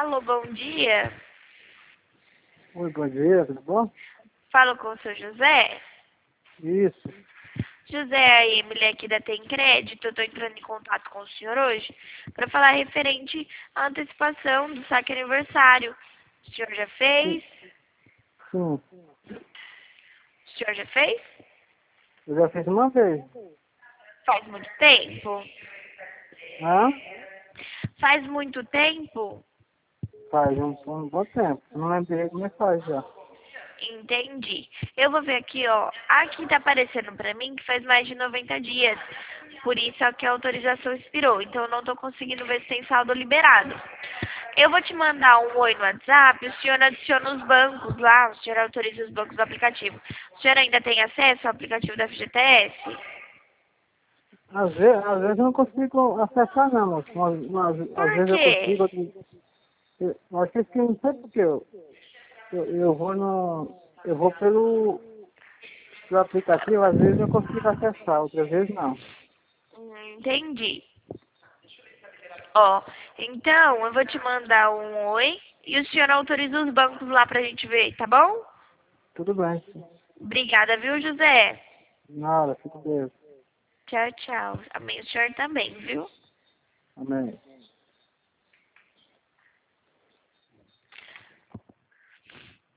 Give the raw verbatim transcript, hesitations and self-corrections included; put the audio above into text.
Alô, bom dia. Oi, bom dia, tudo bom? Falo com o seu José. Isso. José, a Emily aqui da Tem Crédito. Eu estou entrando em contato com o senhor hoje para falar referente à antecipação do saque aniversário. O senhor já fez? Sim, O senhor já fez? eu já fiz uma vez. Faz muito tempo? Hã? Faz muito tempo? Faz um, um bom tempo. Não lembrei como é que faz já. Entendi. Eu vou ver aqui, ó. Aqui tá aparecendo pra mim que faz mais de noventa dias. Por isso é que a autorização expirou. Então eu não tô conseguindo ver se tem saldo liberado. Eu vou te mandar um oi no WhatsApp. O senhor adiciona os bancos lá. O senhor autoriza os bancos do aplicativo. O senhor ainda tem acesso ao aplicativo da F G T S? Às vezes, às vezes eu não consigo acessar não, moço. Mas, mas, às Por vezes eu quê? consigo. outras- Eu, eu acho que não sei porque eu, eu, eu vou no. Eu vou pelo, pelo aplicativo, às vezes eu consigo acessar, outras vezes não. Hum, Entendi. Ó, então eu vou te mandar um oi e o senhor autoriza os bancos lá pra gente ver, tá bom? Tudo bem, sim. Obrigada, viu, José? Nada, fico Deus. Tchau, tchau. Amém. O senhor também, viu? Amém.